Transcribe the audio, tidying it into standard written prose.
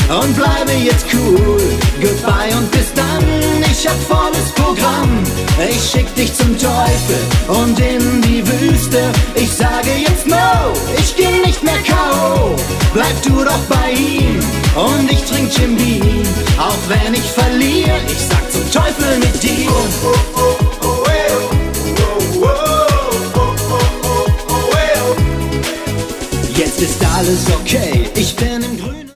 und bleibe jetzt cool. Goodbye und bis dann, ich hab volles Programm. Ich schick dich zum Teufel und in die Wüste. Ich sage jetzt no, ich geh nicht mehr K.O. Bleib du doch bei ihm und ich trink Jim Beam. Auch wenn ich verliere, ich sag zum Teufel mit dir. Jetzt ist alles okay,